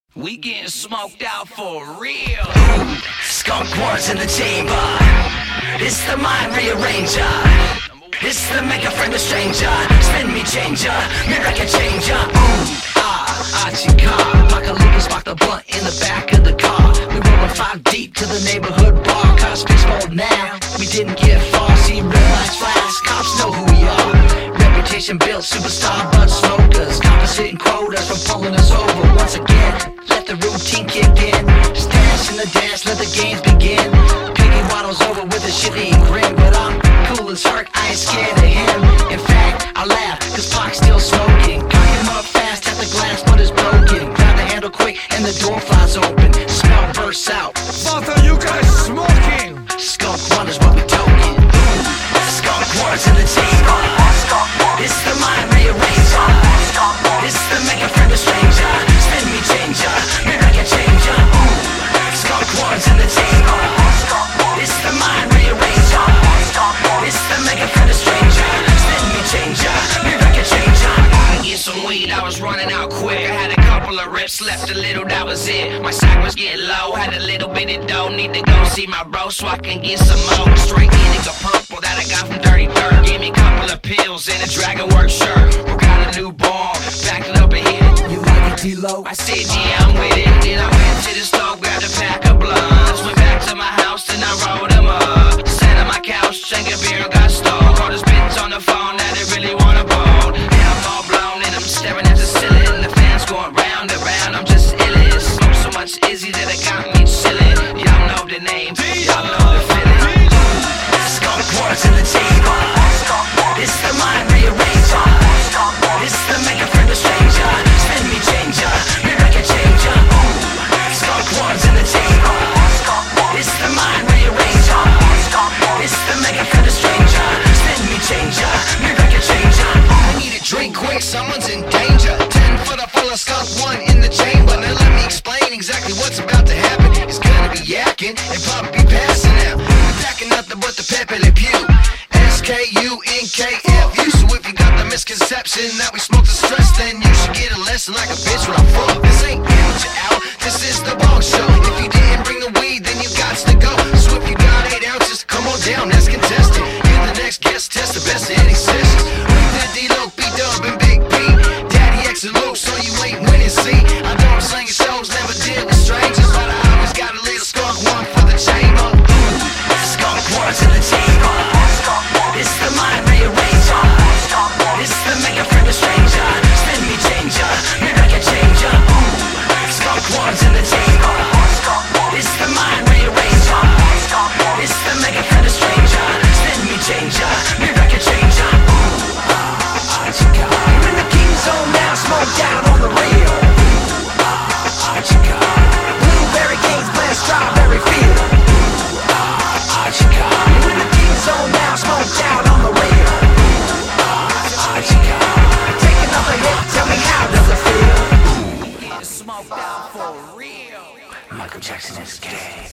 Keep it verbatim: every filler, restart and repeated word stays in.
We getting smoked out for real. Skunk words in the chamber. It's the mind rearranger. It's the make a friend a stranger. Spin me changer, miracle changer. Ooh, ah, Achika. Like a Lucas spark the blunt in the back of the car. We rollin' five deep to the neighborhood bar. Cops pitch mode now. We didn't get far. See red lights flash. Cops know who we are. Reputation built, superstar bud smokers. Compensating quotas from pulling us over once again. Let the routine kick in. Stash in the dance, let the games begin. Piggy waddles over with a shitty grin. But I'm cool as Herc, I ain't scared of him. In fact, I laugh, cause Pac's still smoking. Cock him up fast, tap the glass, but it's broken. Grab the handle quick, and the door flies open. Smell bursts out. What are you guys smoking? Skunk wonders what we token. Skunk words in the chamber. It's the mind rearranger. It's the make a friend a stranger. Spin me changer, miracle changer. Ooh, skunk words in the chamber. It's the mind rearranger. It's the make a friend a stranger. Spin me changer, miracle changer. I get some weed, I was running out quick. I had a couple of rips, left a little, that was it. My sack was getting low, had a little bit of dough. Need to go see my bro so I can get some more. Straight indigo purple that I got from Dirty Dirt. Gave me a couple of pills and a Dragon Work shirt. We got a new ball, backed it up and hit it. You like it, T-Lo? I said, yeah, I'm with it. Then I went to the stove, grabbed a pack of blunts. Went back to my house and I rolled them up. Sat on my couch, drank a beer and got stoned. Called this bitch on the phone that they really wanna bone. Now I'm all blown and I'm staring at the ceiling. The fans going round and round, I'm just illin'. Smoke so much Izzy that it got me chillin'. Y'all know the name, y'all know the feeling. Skunk words in the chamber. It's the mind rearranger. It's the make a friend a stranger. Spin me changer, miracle changer. Ooh, skunk words in the chamber. It's the mind rearranger. It's the make a friend a stranger. Spin me changer, miracle changer. I need a drink quick, someone's in danger. Ten foot up full of skunk, one in the chamber. Now let me explain exactly what's about to happen. He's gonna be yakking and probably be passing out. We're packing nothing but the Pepe Le Pew. S K U N K F U. So if you got the misconception that we smoke the stress, then you should get a lesson like a bitch when I fuck this